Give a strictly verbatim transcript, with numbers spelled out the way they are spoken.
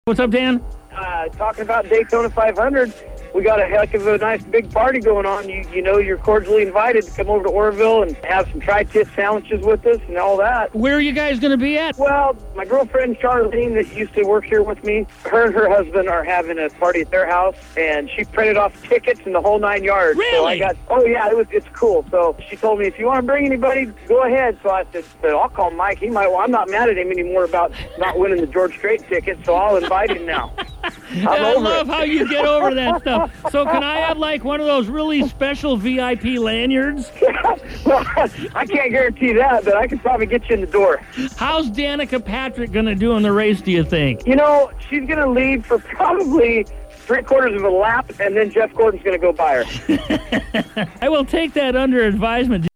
What's up, Dan? Uh, talking about Daytona five hundred, we got a heck of a nice big party going on. You you know you're cordially invited to come over to Oroville and have some tri-tip sandwiches with us and all that. Where are you guys going to be at? Well, my girlfriend Charlene that used to work here with me, her and her husband are having a party at their house, and she printed off tickets in the whole nine yards. Really? So I got, oh yeah, it was it's cool. So she told me, if you want to bring anybody, go ahead. So I said, I'll call Mike. He might. Well, I'm not mad at him anymore about not winning the George Strait ticket, so I'll invite him now. I'm I over love it. how you get over that stuff. So can I have like one of those really special V I P lanyards? Well, I can't guarantee that, but I could probably get you in the door. How's Danica Patrick going to do in the race, do you think? You know, she's going to lead for probably three quarters of a lap, and then Jeff Gordon's going to go by her. I will take that under advisement.